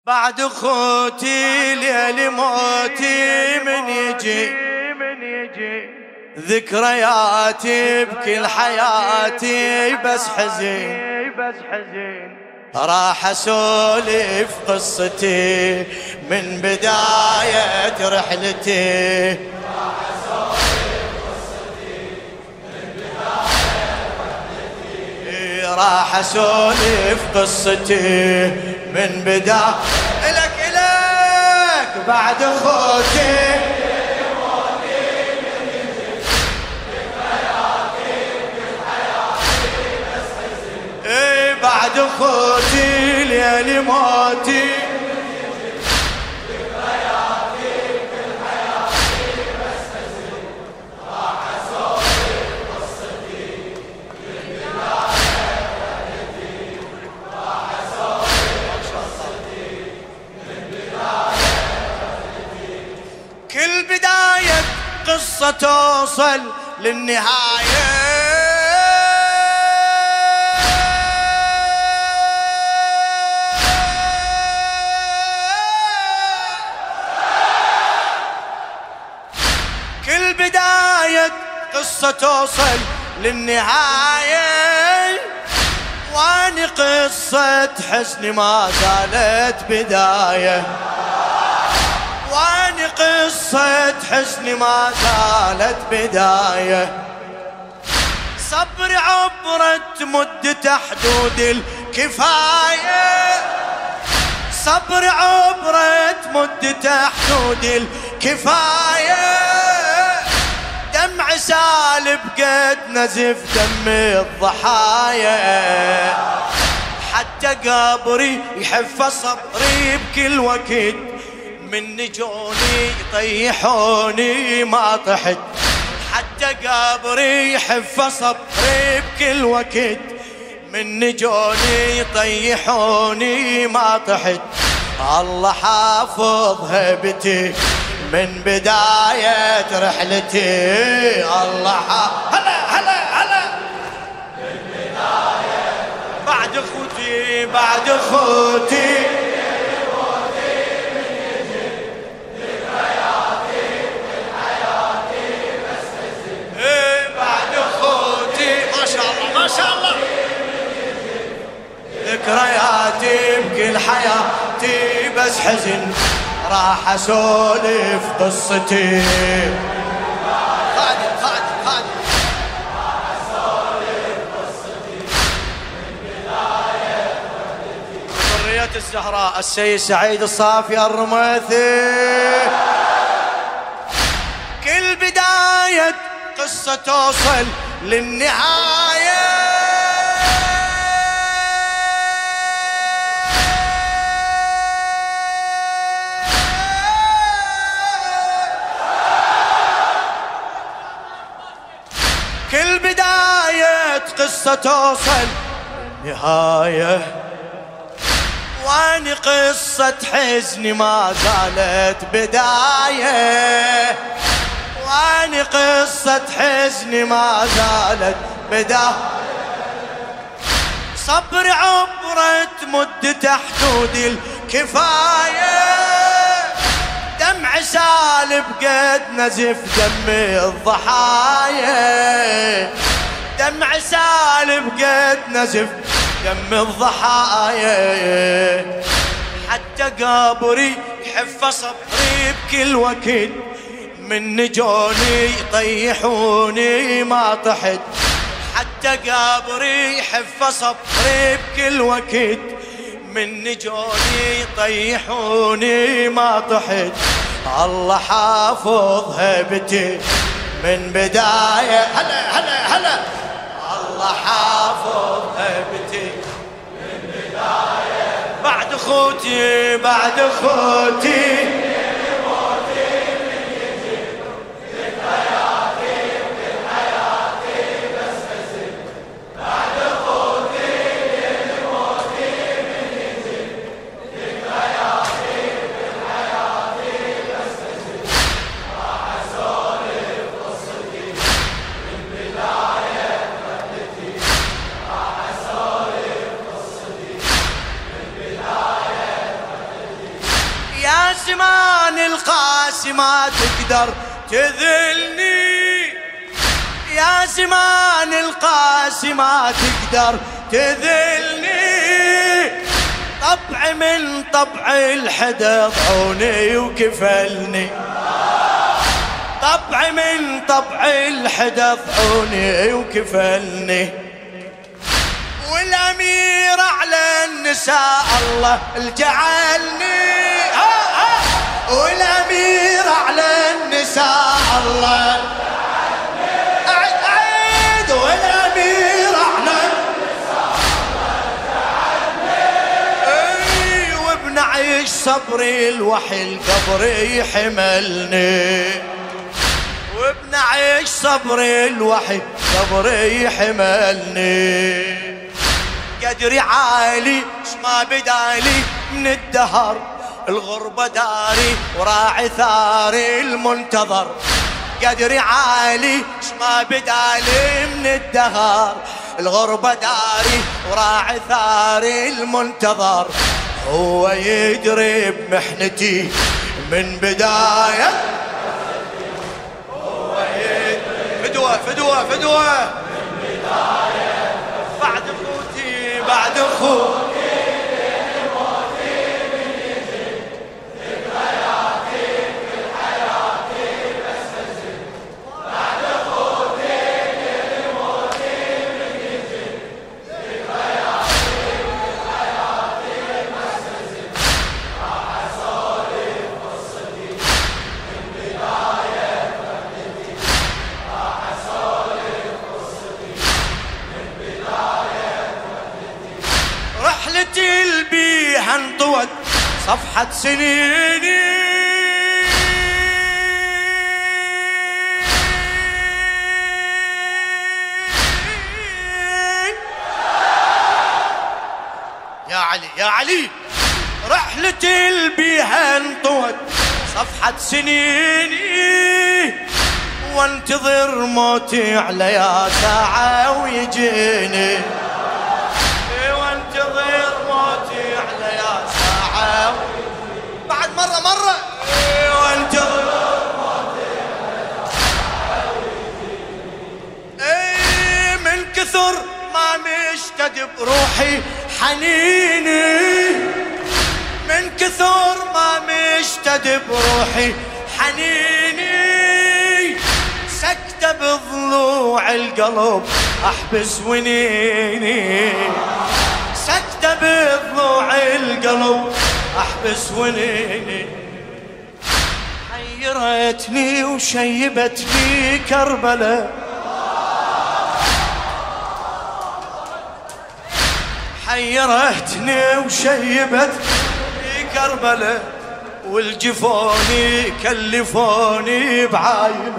بعد خوتي ليل موتي من يجي ذكرياتي بكل حياتي بس حزين راح اسولف قصتي من بداية رحلتي راح اسولف قصتي من بداية إلك بعد خوتي بعد خوتي ليل موتي ذكرياتي بكل حياتي بس حزين راح اسولف قصتي من بداية رحلتي راح اسولف قصتي من بداية رحلتي كل بداية قصة توصل للنهاية كل بداية قصة توصل للنهاية واني قصة حزن ما زالت بداية واني قصة حزن ما زالت بداية صبر عبرت مدة حدود الكفاية صبر عبرت مدة حدود الكفاية دمع سالب قد نزف دم الضحايا حتى قبري يحف صبري بكل وقت من نجوني يطيحوني ما طحت حتى قبري يحف صبري بكل وقت من نجوني يطيحوني ما طحت الله حافظ هبتي من بداية رحلتي الله هلا من بداية بعد خوتي بعد خوتي من يجي ذكرياتي من حياتي بس حزين بعد خوتي ما شاء الله ما شاء الله ذكرياتي بكل حياتي بس حزن راح اسولف قصتي خادم راح اسولف قصتي من بداية رحلتي ذرية الزهراء السيد سعيد الصافي الرميثي كل بداية قصة توصل للنهاية كل بداية قصة توصل نهاية واني قصة حزني ما زالت بداية واني قصة حزني ما زالت بداية صبر عبرت مدة حدود الكفاية دمع سالب قد نزف دم الضحايا دمع سالب قد نزف دم الضحايا حتى قبري يحف صبري بكل وقت من نجوني يطيحوني ما طحت حتى قبري يحف صبري بكل وقت من نجوني يطيحوني ما طحت الله حافظ هبتي من بداية هلا الله حافظ هبتي من بداية بعد خوتي زمان القاسي ما تقدر تذلني، يا زمان القاسي ما تقدر تذلني، طبع من طبع الحدى ضعوني وكفلني، طبع من طبع الحدى ضعوني وكفلني، والأمير على النساء الله الجعلني، والأمير على النساء الله أعيد، والأمير على النساء الله جعلني، وبنعيش صبري الوحي القبر يحملني، وبنعيش صبري الوحي قبر يحملني، قدري عالي ما بدالي من الدهر، الغربة داري وراعي ثاري المنتظر، قدري عالي ما بدالي من الدهر، الغربة داري وراعي ثاري المنتظر، هو يدري بمحنتي من بداية، هو يدري فدوة فدوة فدوة من بداية، بعد اخوتي بعد اخوتي البيها انطوت صفحة سنيني، يا علي يا علي، رحلتي البيها انطوت صفحة سنيني، وانتظر موتي على يا ساعة ويجيني، وانتظر موتي على يا ساعة بعد مرة وانتظر موتي على يا ساعة ويجيني، من كثر ما مشتد بروحي حنيني، من كثر ما مشتد بروحي حنيني، سكتة بضلوع القلب احبس ونيني، سكتة بضلوع القلب احبس ونيني، حيرتني وشيبتني كربلة، حيرتني وشيبتني كربلة، والجفوني كلفوني بعاينة،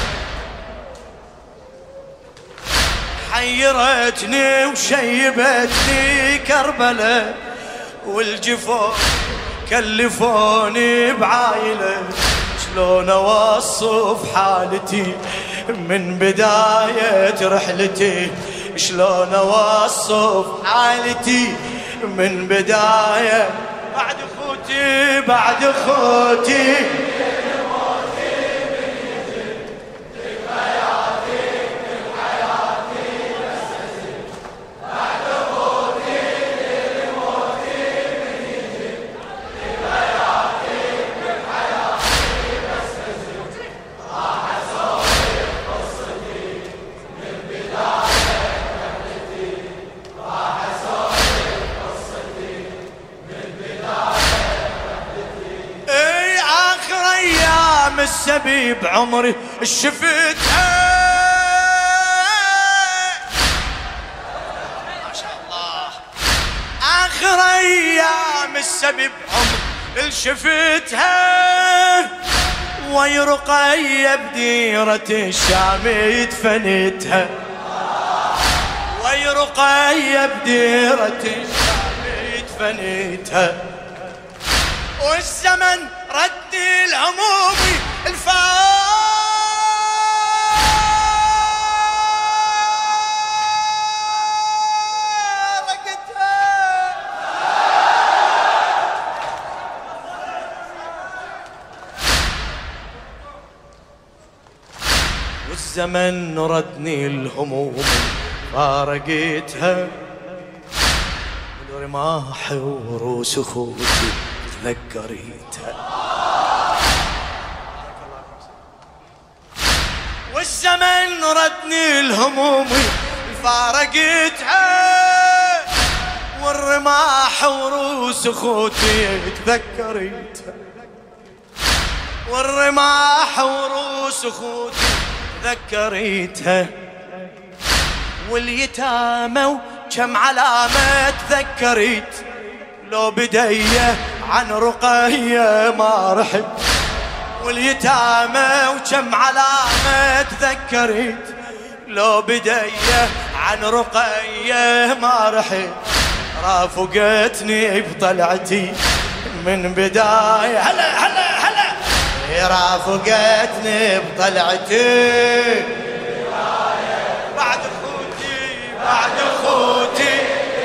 حيرتني وشيبتني كربلة، والجفون كلفوني بعايلة، شلون اوصف حالتي من بداية رحلتي، شلون اوصف حالتي من بداية، بعد اخوتي بعد اخوتي السبيب عمري شفتها، ما شاء الله، آخر أيام السبيب عمري شفتها، ويرقي بديرة الشام دفنتها، ويرقي بديرة الشام دفنتها، والزمن رد الهموم والزمن ردني الهموم فارقتها، والرماح وروس اخوتي تذكريتها. والزمن ردني الهموم فارقتها، والرماح وروس اخوتي تذكريتها، والرماح وروس اخوتي تذكريتها، واليتامى وكم علامة تذكريت، لو بديه عن رقية ما رحت، واليتامى وكم علامة تذكريت، لو بديه عن رقية ما رحت، رافقتني بطلعتي من بداية، هلا هلا هلا، رافقتني بطلعتي بعد اخوتي بعد اخوتي،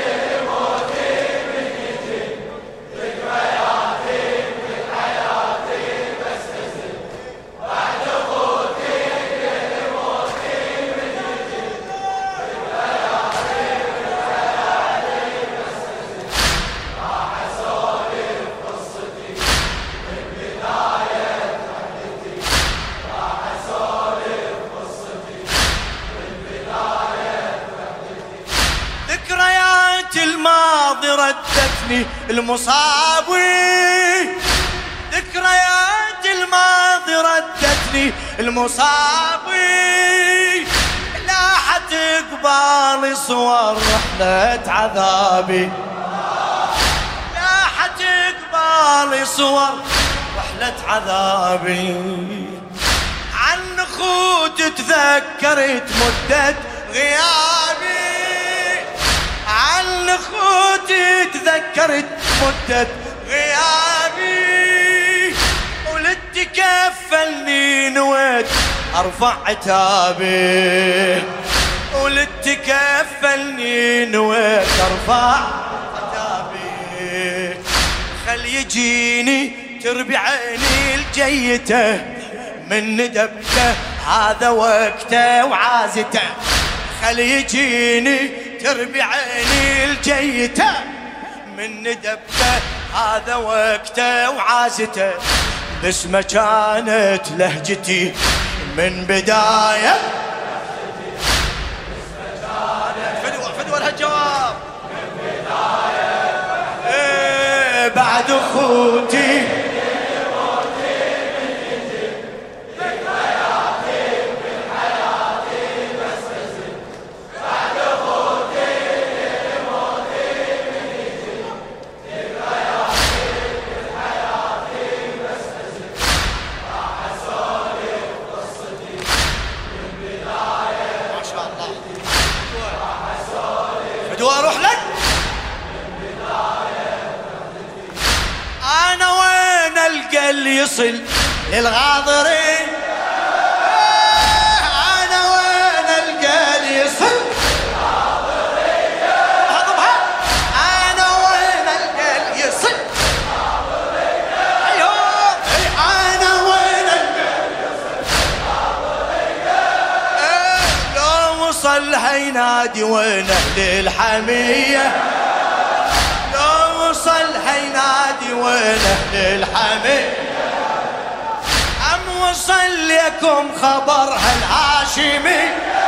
الماضي ردتني المصابي، ذكريات الماضي ردتني المصابي، لاحت قبالي صور رحلة عذابي، لاحت قبالي صور رحلة عذابي، عن اخوت تذكرت مدة غيابي، عن اخوتي تذكرت مدة غيابي، ولتكفلني نويت ارفع عتابي، ولتكفلني نويت ارفع عتابي، خل يجيني تربي عيني الجيته من ندبته، هذا وقته وعازته، خل يجيني تربي عيني الجيته من ندبته، هذا وقته وعازته، باسمه كانت لهجتي من بداية، فدوى الهالجواب من بداية، بعد اخوتي واروح لك، انا وين القى اللي يصل للغاضرين، انا وين القى اللي يصل للغاضرين، هضبها، انا وين القى اللي يصل للغاضرين، ايوه انا وين القى اللي يصل للغاضرين، لو وصل هينادي وين اهل الحمية، لو وصل هينادي وين اهل الحمية، ام وصل لكم خبر هالهاشمي،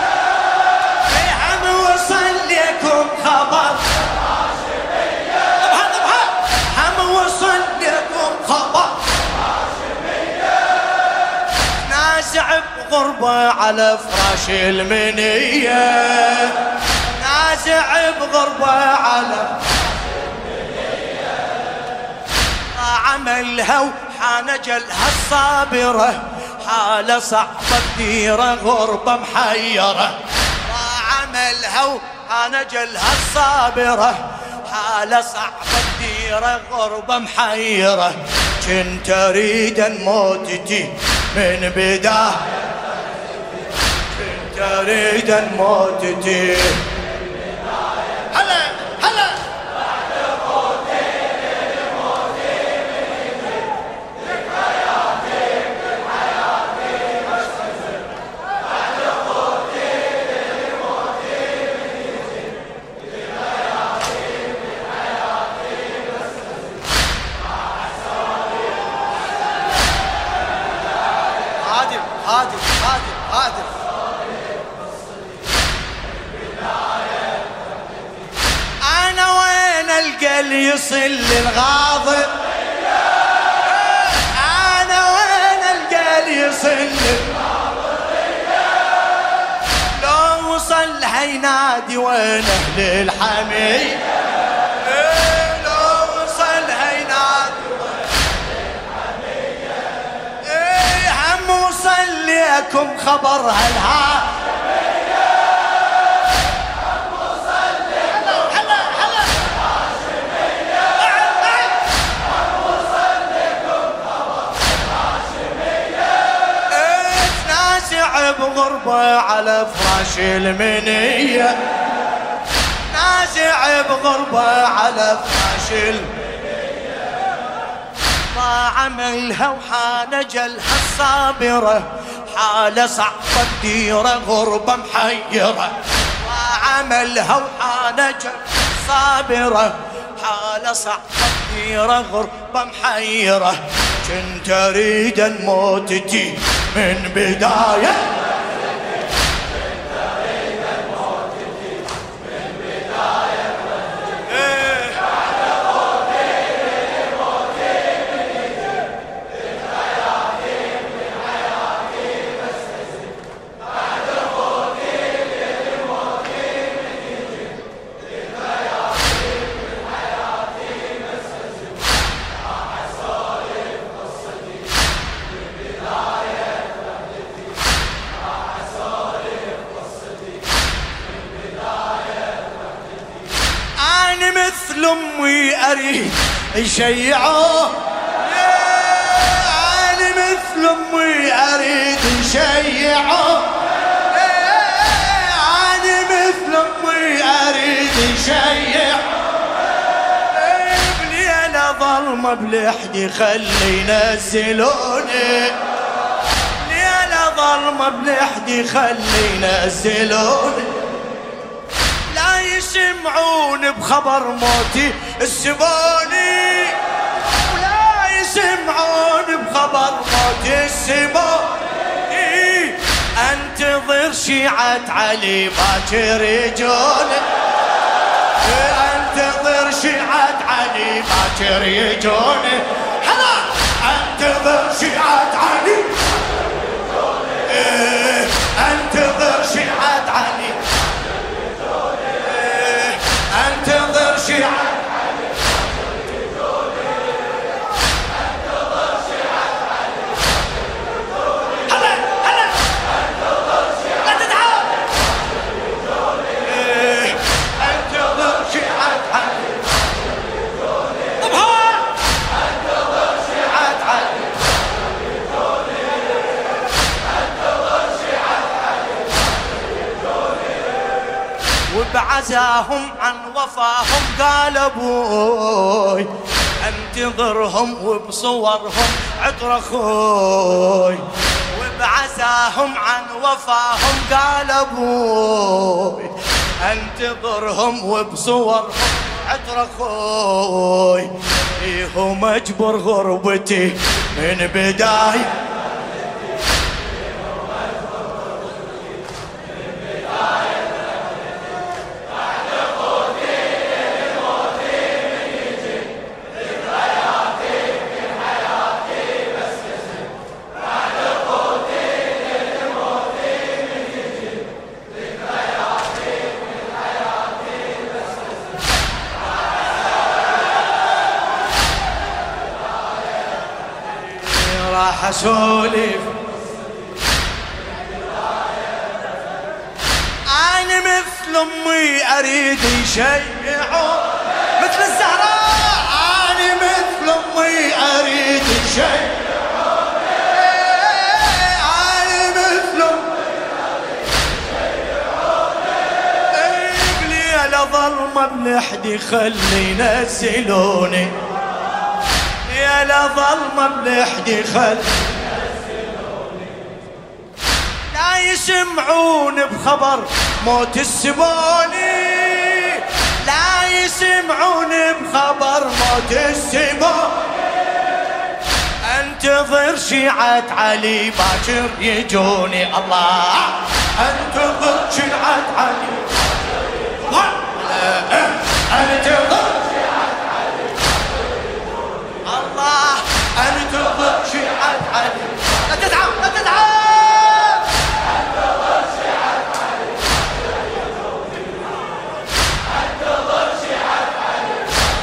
ام وصل لكم خبر هالهاشمية، ام وصل لكم خبر هالهاشمية، نازع بغربة على فراش المنية، نازع بغربة على عملها وحان جلها الصابرة، حالة صعبة كثيرة غربة محيرة، عملها وحان جلها الصابرة، حالة صعبة كثيرة غربة محيرة، كنت اريد موتتي من بداية، كنت اريد موتتي، هلا هلا بعد موتي لموتي منيتي، ذكرياتي كل حياتي بستزل، بعد غادر غادر غادر. أنا وين ألقى اللي يصل للغاضب؟ أنا وين ألقى اللي يصل للغاضب؟ لو وصل هينادي وين أهل الحمية؟ لو وصل هينادي وين أهل الحمية؟ هم وصل ليكم خبر هالها. بغربة على فراش المنية، نازع بغربة على فراش المنية. ضاع ملها وحان جلها الصابرة، حالة صعبة الديرة غربة محيرة. ضاع ملها وحان جلها الصابرة، حالة صعبة الديرة غربة محيرة. كنت أريد موتتي من بداية، مثل امي اريد نشيعه. انا مثل امي اريد نشيعه. انا مثل امي اريد نشيعه. بليله ظلمه بلحدي خلي ينزلوني. بليله ظلمه بلحدي خلي ينزلوني. يسمعون بخبر موتي السبوني، ولا يسمعون بخبر موتي السبوني. انتظر شيعة علي باكر يجوني. انتظر شيعة علي باكر يجوني. هلا انتظر شيعة علي باكر يجوني. انتظر شيعة علي، انتظر شيعة علي. انتظر شيعة علي. هلا هلا انتظر شيعة، لا تتعب. انتظر شيعة علي. طب هوا انتظر شيعة علي. انتظر شيعة علي. وبعزاهم عن وفاهم قال ابوي انتظرهم وبصورهم عطر اخوي. وبعزاهم عن وفاهم قال ابوي انتظرهم وبصورهم عطر اخوي. إيه مجبر غربتي من بداية. راح اسولف انا مثل امي اريد يشيعوا مثل الزهراء. انا مثل امي اريد يشيعوا. انا مثل امي اريد يشيعوا. بليله ظلمه بلحدي خلي ينزلوني. يا لا ظلمة بلحدي خل لا يسمعون بخبر موت السبوني. لا يسمعون بخبر موت السبوني. انت انتظر شيعة علي باكر يجوني الله، انتظر شيعة علي انتظر شيعة علي الله، انتظر شيعة علي. لا تتعب لا تتعب. انتظر شيعة علي انتظر شيعة علي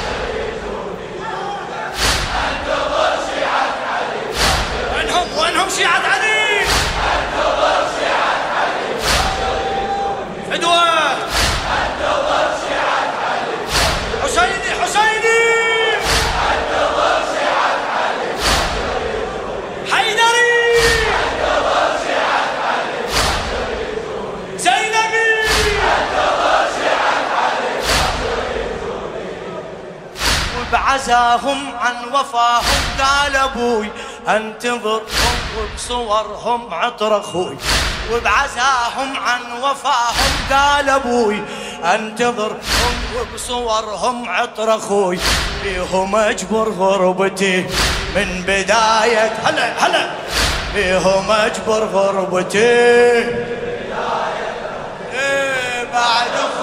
انتظر شيعة علي. وينهم شيعة علي؟ انتظر شيعة علي فدوة. انتظر شيعة علي حسيني حسيني. انتظر شيعة علي حيدري. انتظر شيعة علي زينبي. انتظر شيعة علي وبعزاهم عن وفاهم قال ابوي انتظرهم وبصورهم عطر اخوي. وبعزاهم عن وفاهم قال ابوي انتظرهم وبصورهم عطر اخوي. بيهم اجبر غربتي من بداية هلا هلا. بيهم اجبر غربتي من بداية بعد